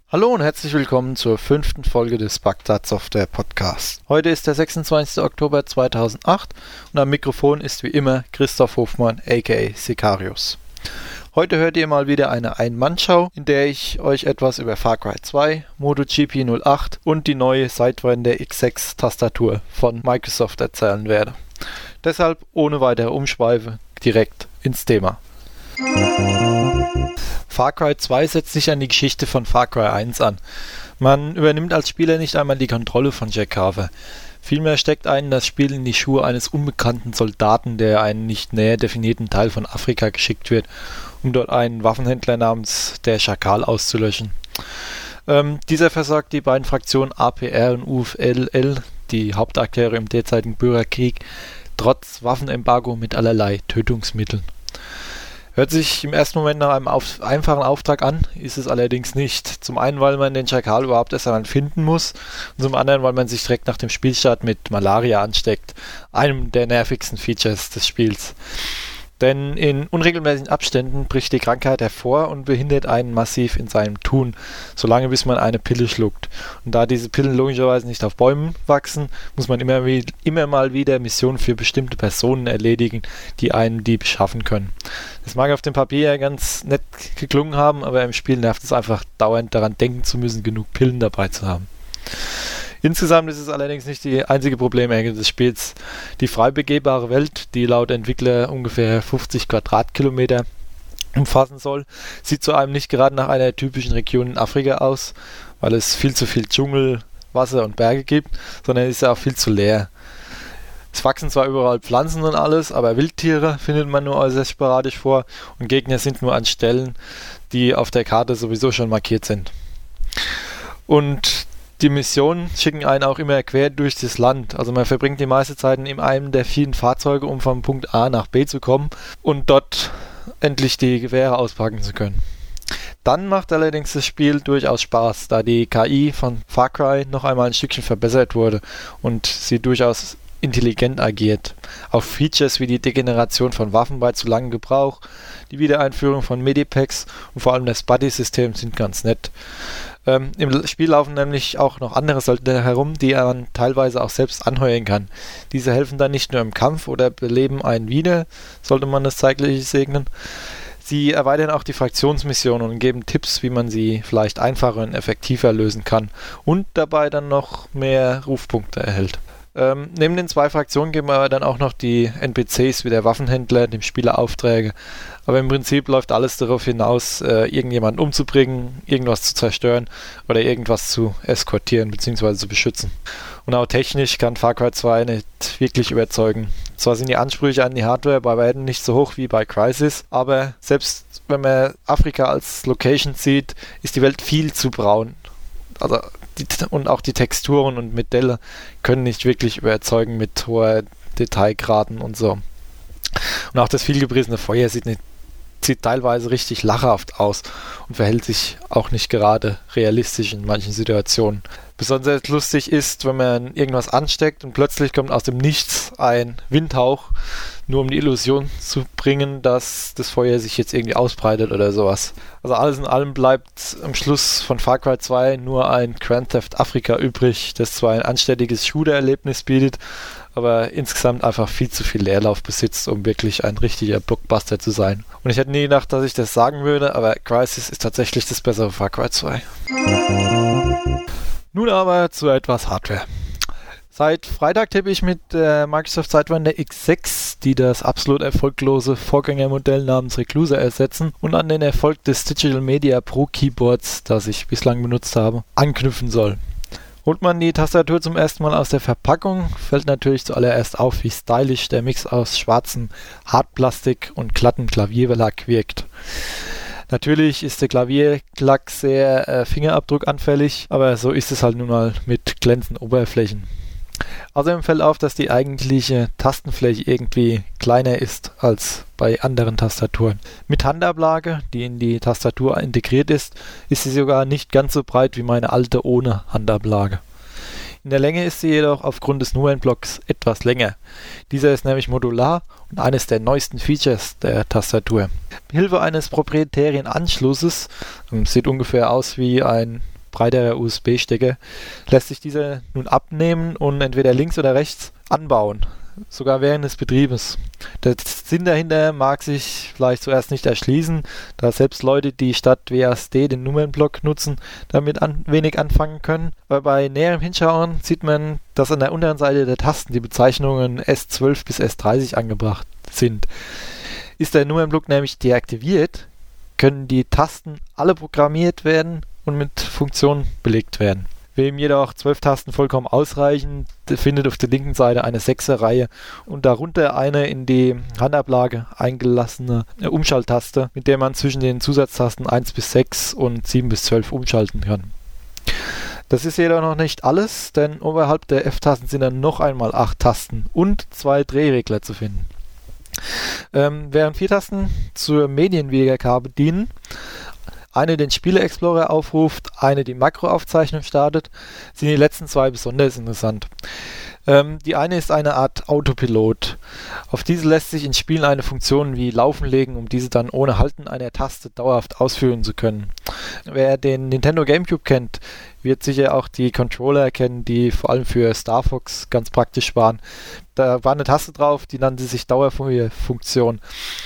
Hallo und herzlich willkommen zur 5. Folge des Bagdad Software Podcasts. Heute ist der 26. Oktober 2008 und am Mikrofon ist wie immer Christoph Hofmann aka Sicarius. Heute hört ihr mal wieder eine Ein-Mann-Show, in der ich euch etwas über Far Cry 2, MotoGP 08 und die neue Sidewinder X6-Tastatur von Microsoft erzählen werde. Deshalb ohne weitere Umschweife direkt ins Thema. Far Cry 2 setzt sich an die Geschichte von Far Cry 1 an. Man übernimmt als Spieler nicht einmal die Kontrolle von Jack Carver. Vielmehr steckt einen das Spiel in die Schuhe eines unbekannten Soldaten, der einen nicht näher definierten Teil von Afrika geschickt wird, um dort einen Waffenhändler namens der Schakal auszulöschen. Dieser versorgt die beiden Fraktionen APR und UFLL, die Hauptakteure im derzeitigen Bürgerkrieg, trotz Waffenembargo mit allerlei Tötungsmitteln. Hört sich im ersten Moment nach einem einfachen Auftrag an, ist es allerdings nicht. Zum einen, weil man den Schakal überhaupt erst einmal finden muss und zum anderen, weil man sich direkt nach dem Spielstart mit Malaria ansteckt, einem der nervigsten Features des Spiels. Denn in unregelmäßigen Abständen bricht die Krankheit hervor und behindert einen massiv in seinem Tun, solange bis man eine Pille schluckt. Und da diese Pillen logischerweise nicht auf Bäumen wachsen, muss man immer mal wieder Missionen für bestimmte Personen erledigen, die einen die beschaffen können. Das mag auf dem Papier ja ganz nett geklungen haben, aber im Spiel nervt es einfach dauernd daran denken zu müssen, genug Pillen dabei zu haben. Insgesamt ist es allerdings nicht die einzige Problemecke des Spiels. Die frei begehbare Welt, die laut Entwickler ungefähr 50 Quadratkilometer umfassen soll, sieht zu einem nicht gerade nach einer typischen Region in Afrika aus, weil es viel zu viel Dschungel, Wasser und Berge gibt, sondern ist ja auch viel zu leer. Es wachsen zwar überall Pflanzen und alles, aber Wildtiere findet man nur äußerst sporadisch vor und Gegner sind nur an Stellen, die auf der Karte sowieso schon markiert sind. Und die Missionen schicken einen auch immer quer durch das Land. Also man verbringt die meiste Zeit in einem der vielen Fahrzeuge, um vom Punkt A nach B zu kommen und dort endlich die Gewehre auspacken zu können. Dann macht allerdings das Spiel durchaus Spaß, da die KI von Far Cry noch einmal ein Stückchen verbessert wurde und sie durchaus intelligent agiert. Auch Features wie die Degeneration von Waffen bei zu langem Gebrauch, die Wiedereinführung von Medipacks und vor allem das Buddy-System sind ganz nett. Im Spiel laufen nämlich auch noch andere Söldner herum, die man teilweise auch selbst anheuern kann. Diese helfen dann nicht nur im Kampf oder beleben einen wieder, sollte man das Zeitliche segnen. Sie erweitern auch die Fraktionsmissionen und geben Tipps, wie man sie vielleicht einfacher und effektiver lösen kann und dabei dann noch mehr Rufpunkte erhält. Neben den zwei Fraktionen geben aber dann auch noch die NPCs wie der Waffenhändler dem Spieler Aufträge. Aber im Prinzip läuft alles darauf hinaus, irgendjemanden umzubringen, irgendwas zu zerstören oder irgendwas zu eskortieren bzw. zu beschützen. Und auch technisch kann Far Cry 2 nicht wirklich überzeugen. Zwar sind die Ansprüche an die Hardware bei weitem nicht so hoch wie bei Crysis, aber selbst wenn man Afrika als Location sieht, ist die Welt viel zu braun. Also und auch die Texturen und Modelle können nicht wirklich überzeugen mit hoher Detailgraden und so. Und auch das vielgepriesene Feuer sieht teilweise richtig lachhaft aus und verhält sich auch nicht gerade realistisch in manchen Situationen. Besonders lustig ist, wenn man irgendwas ansteckt und plötzlich kommt aus dem Nichts ein Windhauch, nur um die Illusion zu bringen, dass das Feuer sich jetzt irgendwie ausbreitet oder sowas. Also alles in allem bleibt am Schluss von Far Cry 2 nur ein Grand Theft Africa übrig, das zwar ein anständiges Shooter-Erlebnis bietet, aber insgesamt einfach viel zu viel Leerlauf besitzt, um wirklich ein richtiger Blockbuster zu sein. Und ich hätte nie gedacht, dass ich das sagen würde, aber Crysis ist tatsächlich das bessere Far Cry 2. Nun aber zu etwas Hardware. Seit Freitag tippe ich mit der Microsoft Sidewinder X6, die das absolut erfolglose Vorgängermodell namens Reclusa ersetzen und an den Erfolg des Digital Media Pro Keyboards, das ich bislang benutzt habe, anknüpfen soll. Holt man die Tastatur zum ersten Mal aus der Verpackung, fällt natürlich zuallererst auf, wie stylisch der Mix aus schwarzem Hartplastik und glattem Klavierlack wirkt. Natürlich ist der Klavierlack sehr fingerabdruckanfällig, aber so ist es halt nun mal mit glänzenden Oberflächen. Außerdem fällt auf, dass die eigentliche Tastenfläche irgendwie kleiner ist als bei anderen Tastaturen. Mit Handablage, die in die Tastatur integriert ist sie sogar nicht ganz so breit wie meine alte ohne Handablage. In der Länge ist sie jedoch aufgrund des Nummernblocks etwas länger. Dieser ist nämlich modular und eines der neuesten Features der Tastatur. Mit Hilfe eines proprietären Anschlusses, sieht ungefähr aus wie ein breiterer USB-Stecker, lässt sich dieser nun abnehmen und entweder links oder rechts anbauen, sogar während des Betriebes. Der Sinn dahinter mag sich vielleicht zuerst nicht erschließen, da selbst Leute, die statt WASD den Nummernblock nutzen, damit wenig anfangen können. Aber bei näherem Hinschauen sieht man, dass an der unteren Seite der Tasten die Bezeichnungen S12 bis S30 angebracht sind. Ist der Nummernblock nämlich deaktiviert, können die Tasten alle programmiert werden und mit Funktionen belegt werden. Wem jedoch 12 Tasten vollkommen ausreichen, findet auf der linken Seite eine 6er-Reihe und darunter eine in die Handablage eingelassene Umschalttaste, mit der man zwischen den Zusatztasten 1 bis 6 und 7 bis 12 umschalten kann. Das ist jedoch noch nicht alles, denn oberhalb der F-Tasten sind dann noch einmal 8 Tasten und 2 Drehregler zu finden. Während 4 Tasten zur Medienwiedergabe dienen, eine den Spiele-Explorer aufruft, eine die Makroaufzeichnung startet, sind die letzten 2 besonders interessant. Die eine ist eine Art Autopilot. Auf diese lässt sich in Spielen eine Funktion wie Laufen legen, um diese dann ohne Halten einer Taste dauerhaft ausführen zu können. Wer den Nintendo GameCube kennt, wird sicher auch die Controller kennen, die vor allem für Star Fox ganz praktisch waren. Da war eine Taste drauf, die nannte sich Dauerfunktion.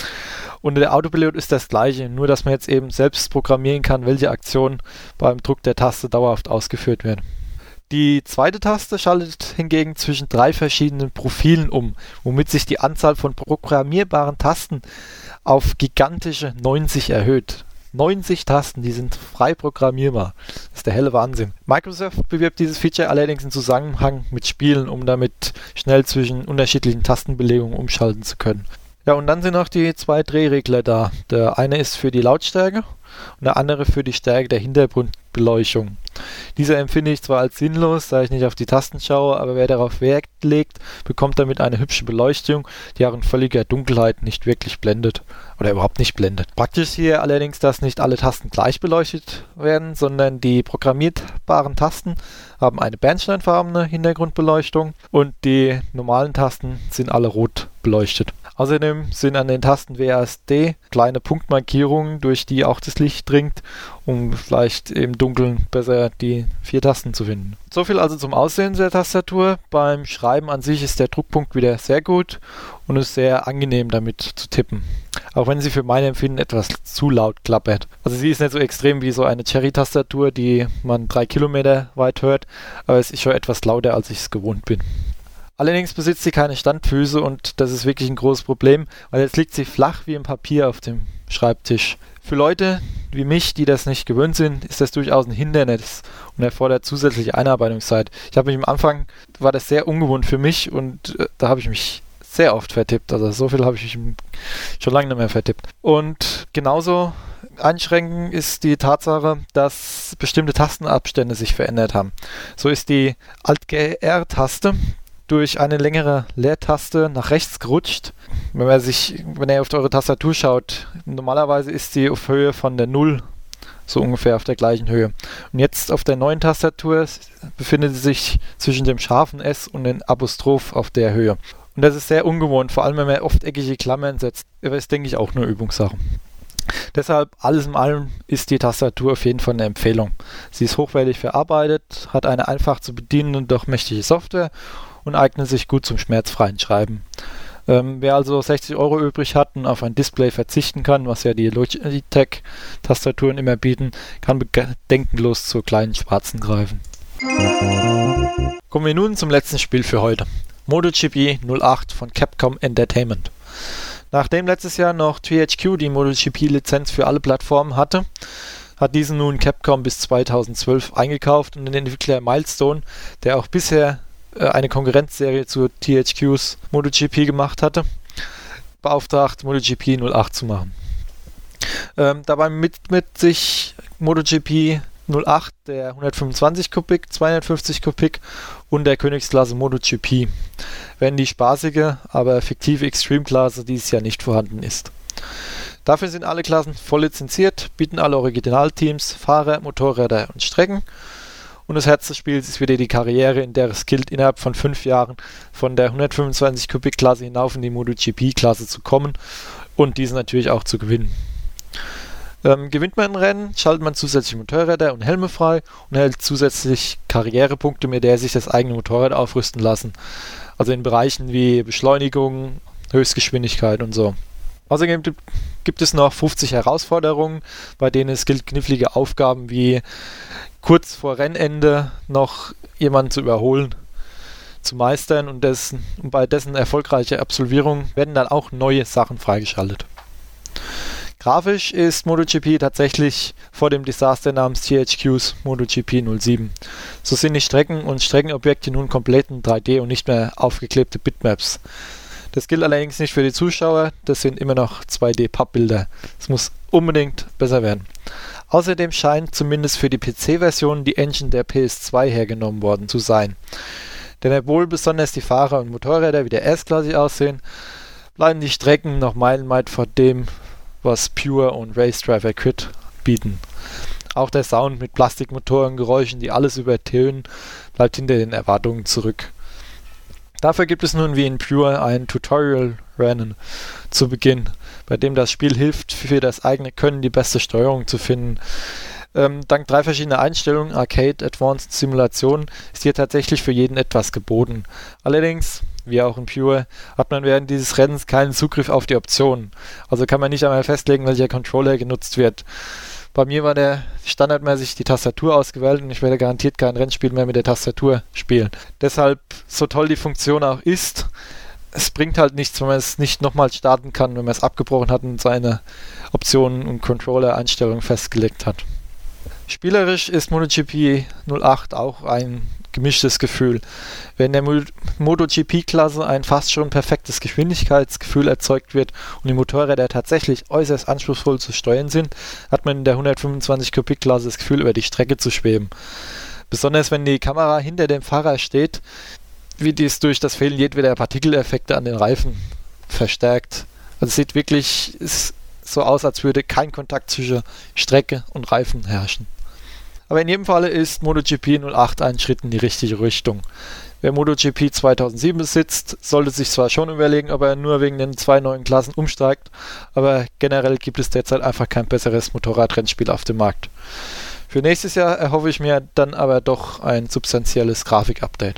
Und der Autopilot ist das gleiche, nur dass man jetzt eben selbst programmieren kann, welche Aktionen beim Druck der Taste dauerhaft ausgeführt werden. Die zweite Taste schaltet hingegen zwischen 3 verschiedenen Profilen um, womit sich die Anzahl von programmierbaren Tasten auf gigantische 90 erhöht. 90 Tasten, die sind frei programmierbar. Das ist der helle Wahnsinn. Microsoft bewirbt dieses Feature allerdings im Zusammenhang mit Spielen, um damit schnell zwischen unterschiedlichen Tastenbelegungen umschalten zu können. Ja, und dann sind noch die 2 Drehregler da. Der eine ist für die Lautstärke und der andere für die Stärke der Hintergrundbeleuchtung. Dieser empfinde ich zwar als sinnlos, da ich nicht auf die Tasten schaue, aber wer darauf Wert legt, bekommt damit eine hübsche Beleuchtung, die auch in völliger Dunkelheit nicht wirklich blendet oder überhaupt nicht blendet. Praktisch hier allerdings, dass nicht alle Tasten gleich beleuchtet werden, sondern die programmierbaren Tasten haben eine bernsteinfarbene Hintergrundbeleuchtung und die normalen Tasten sind alle rot beleuchtet. Außerdem sind an den Tasten WASD kleine Punktmarkierungen, durch die auch das Licht dringt, um vielleicht im Dunkeln besser die 4 Tasten zu finden. Soviel also zum Aussehen der Tastatur. Beim Schreiben an sich ist der Druckpunkt wieder sehr gut und ist sehr angenehm damit zu tippen. Auch wenn sie für mein Empfinden etwas zu laut klappert. Also sie ist nicht so extrem wie so eine Cherry-Tastatur, die man 3 Kilometer weit hört, aber es ist schon etwas lauter, als ich es gewohnt bin. Allerdings besitzt sie keine Standfüße und das ist wirklich ein großes Problem, weil jetzt liegt sie flach wie ein Papier auf dem Schreibtisch. Für Leute wie mich, die das nicht gewöhnt sind, ist das durchaus ein Hindernis und erfordert zusätzliche Einarbeitungszeit. Ich habe mich am Anfang, war das sehr ungewohnt für mich und da habe ich mich sehr oft vertippt. Also so viel habe ich mich schon lange nicht mehr vertippt. Und genauso einschränkend ist die Tatsache, dass bestimmte Tastenabstände sich verändert haben. So ist die Alt-R-Taste durch eine längere Leertaste nach rechts gerutscht. Wenn ihr auf eure Tastatur schaut, normalerweise ist sie auf Höhe von der 0, so ungefähr auf der gleichen Höhe. Und jetzt auf der neuen Tastatur befindet sie sich zwischen dem scharfen S und dem Apostroph auf der Höhe. Und das ist sehr ungewohnt, vor allem wenn man oft eckige Klammern setzt. Aber ist, denke ich, auch nur Übungssache. Deshalb, alles in allem, ist die Tastatur auf jeden Fall eine Empfehlung. Sie ist hochwertig verarbeitet, hat eine einfach zu bedienende, doch mächtige Software und eignet sich gut zum schmerzfreien Schreiben. Wer also 60 € übrig hat und auf ein Display verzichten kann, was ja die Logitech-Tastaturen immer bieten, kann bedenkenlos zur kleinen Schwarzen greifen. Kommen wir nun zum letzten Spiel für heute. MotoGP 08 von Capcom Entertainment. Nachdem letztes Jahr noch THQ die MotoGP-Lizenz für alle Plattformen hatte, hat diese nun Capcom bis 2012 eingekauft und den Entwickler Milestone, der auch bisher eine Konkurrenzserie zu THQs MotoGP gemacht hatte, beauftragt, MotoGP 08 zu machen. Dabei mit sich MotoGP 08, der 125 Kubik, 250 Kubik und der Königsklasse MotoGP, wenn die spaßige, aber fiktive Extreme-Klasse dieses Jahr nicht vorhanden ist. Dafür sind alle Klassen voll lizenziert, bieten alle Originalteams, Fahrer, Motorräder und Strecken. Und das Herz des Spiels ist wieder die Karriere, in der es gilt, innerhalb von 5 Jahren von der 125 Kubik Klasse hinauf in die MotoGP Klasse zu kommen und diese natürlich auch zu gewinnen. Gewinnt man ein Rennen, schaltet man zusätzlich Motorräder und Helme frei und erhält zusätzlich Karrierepunkte, mit der sich das eigene Motorrad aufrüsten lassen. Also in Bereichen wie Beschleunigung, Höchstgeschwindigkeit und so. Außerdem gibt es noch 50 Herausforderungen, bei denen es gilt, knifflige Aufgaben wie kurz vor Rennende noch jemanden zu überholen, zu meistern und bei dessen erfolgreicher Absolvierung werden dann auch neue Sachen freigeschaltet. Grafisch ist MotoGP tatsächlich vor dem Desaster namens THQs MotoGP 07. So sind die Strecken und Streckenobjekte nun komplett in 3D und nicht mehr aufgeklebte Bitmaps. Das gilt allerdings nicht für die Zuschauer, das sind immer noch 2D-Pappbilder. Es muss unbedingt besser werden. Außerdem scheint zumindest für die PC-Version die Engine der PS2 hergenommen worden zu sein. Denn obwohl besonders die Fahrer und Motorräder wieder erstklassig aussehen, bleiben die Strecken noch meilenweit vor dem, was Pure und Race Driver Crit bieten. Auch der Sound mit Plastikmotoren, Geräuschen, die alles übertönen, bleibt hinter den Erwartungen zurück. Dafür gibt es nun wie in Pure ein Tutorial-Rennen zu Beginn, bei dem das Spiel hilft, für das eigene Können die beste Steuerung zu finden. Dank 3 verschiedener Einstellungen, Arcade, Advanced, Simulation, ist hier tatsächlich für jeden etwas geboten. Allerdings, wie auch in Pure, hat man während dieses Rennens keinen Zugriff auf die Optionen. Also kann man nicht einmal festlegen, welcher Controller genutzt wird. Bei mir war der standardmäßig die Tastatur ausgewählt und ich werde garantiert kein Rennspiel mehr mit der Tastatur spielen. Deshalb, so toll die Funktion auch ist, es bringt halt nichts, wenn man es nicht nochmal starten kann, wenn man es abgebrochen hat und seine Optionen und Controller-Einstellungen festgelegt hat. Spielerisch ist MotoGP 08 auch ein gemischtes Gefühl. Wenn der MotoGP-Klasse ein fast schon perfektes Geschwindigkeitsgefühl erzeugt wird und die Motorräder tatsächlich äußerst anspruchsvoll zu steuern sind, hat man in der 125 Kubik-Klasse das Gefühl, über die Strecke zu schweben. Besonders wenn die Kamera hinter dem Fahrer steht, wird dies durch das Fehlen jedweder Partikeleffekte an den Reifen verstärkt. Also es sieht wirklich so aus, als würde kein Kontakt zwischen Strecke und Reifen herrschen. Aber in jedem Falle ist MotoGP 08 ein Schritt in die richtige Richtung. Wer MotoGP 2007 besitzt, sollte sich zwar schon überlegen, ob er nur wegen den 2 neuen Klassen umsteigt, aber generell gibt es derzeit einfach kein besseres Motorradrennspiel auf dem Markt. Für nächstes Jahr erhoffe ich mir dann aber doch ein substanzielles Grafik-Update.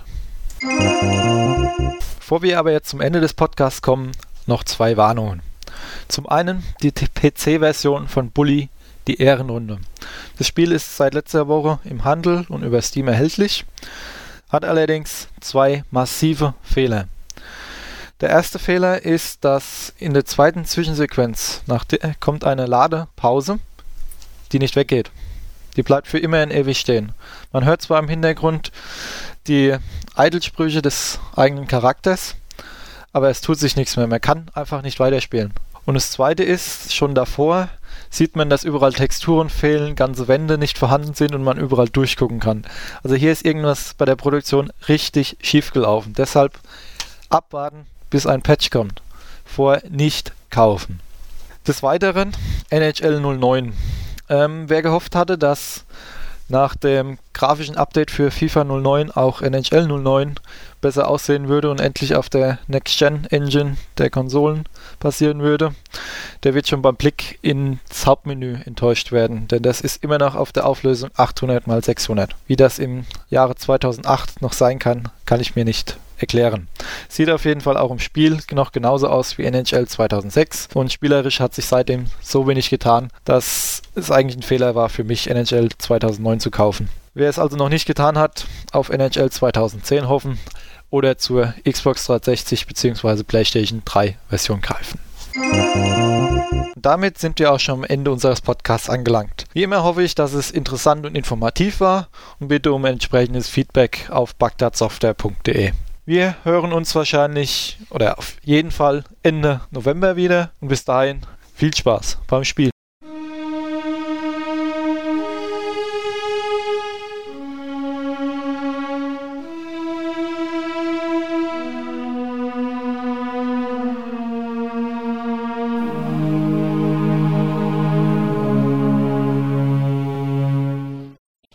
Bevor wir aber jetzt zum Ende des Podcasts kommen, noch 2 Warnungen. Zum einen die PC-Version von Bully, die Ehrenrunde. Das Spiel ist seit letzter Woche im Handel und über Steam erhältlich, hat allerdings 2 massive Fehler. Der erste Fehler ist, dass in der zweiten Zwischensequenz kommt eine Ladepause, die nicht weggeht. Die bleibt für immer und ewig stehen. Man hört zwar im Hintergrund die Eidelsprüche des eigenen Charakters, aber es tut sich nichts mehr. Man kann einfach nicht weiterspielen. Und das zweite ist, schon davor sieht man, dass überall Texturen fehlen, ganze Wände nicht vorhanden sind und man überall durchgucken kann. Also hier ist irgendwas bei der Produktion richtig schief gelaufen. Deshalb abwarten, bis ein Patch kommt. Vorher nicht kaufen. Des Weiteren NHL 09. Wer gehofft hatte, dass nach dem grafischen Update für FIFA 09 auch NHL 09 besser aussehen würde und endlich auf der Next-Gen-Engine der Konsolen passieren würde, der wird schon beim Blick ins Hauptmenü enttäuscht werden, denn das ist immer noch auf der Auflösung 800x600. Wie das im Jahre 2008 noch sein kann, kann ich mir nicht erklären. Sieht auf jeden Fall auch im Spiel noch genauso aus wie NHL 2006 und spielerisch hat sich seitdem so wenig getan, dass es eigentlich ein Fehler war für mich, NHL 2009 zu kaufen. Wer es also noch nicht getan hat, auf NHL 2010 hoffen oder zur Xbox 360 bzw. PlayStation 3 Version greifen. Und damit sind wir auch schon am Ende unseres Podcasts angelangt. Wie immer hoffe ich, dass es interessant und informativ war und bitte um entsprechendes Feedback auf bagdadsoftware.de. Wir hören uns wahrscheinlich oder auf jeden Fall Ende November wieder und bis dahin viel Spaß beim Spiel.